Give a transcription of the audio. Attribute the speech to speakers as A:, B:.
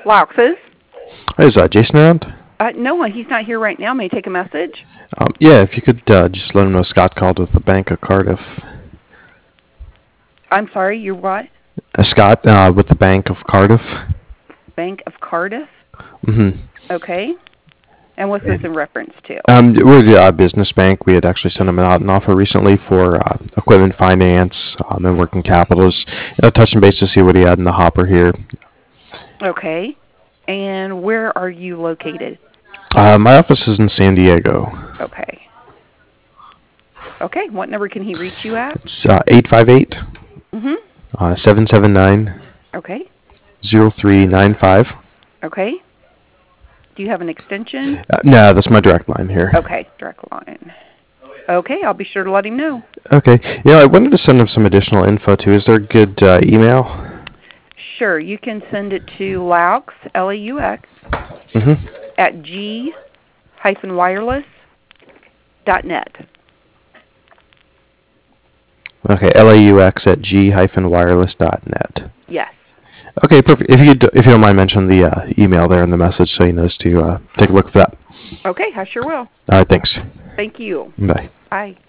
A: Laux's.
B: Hey, is Jason around?
A: No, he's not here right now. May I take a message?
B: Yeah, if you could just let him know Scott called with the Bank of Cardiff.
A: I'm sorry, you're what?
B: Scott with the Bank of Cardiff.
A: Bank of Cardiff?
B: Mm-hmm.
A: Okay. And what's this in reference to?
B: We're the business bank. We had actually sent him out an offer recently for equipment finance and working capitals. Touching base to see what he had in the hopper here.
A: Okay. And where are you located?
B: My office is in San Diego.
A: Okay. Okay. What number can he reach you at?
B: It's 858
A: Mm-hmm.
B: 779
A: Okay.
B: 0395.
A: Okay. Do you have an extension?
B: No, that's my direct line here.
A: Okay, direct line. Okay, I'll be sure to let him know.
B: Okay. I wanted to send him some additional info too. Is there a good email?
A: Sure, you can send it to Laux, L-A-U-X, at g-wireless.net.
B: Okay, LAUX at g-wireless.net.
A: Yes.
B: Okay, perfect. If you don't mind mentioning the email there in the message, so he knows to take a look for that.
A: Okay, I sure will.
B: All right, thanks.
A: Thank you.
B: Bye.
A: Bye.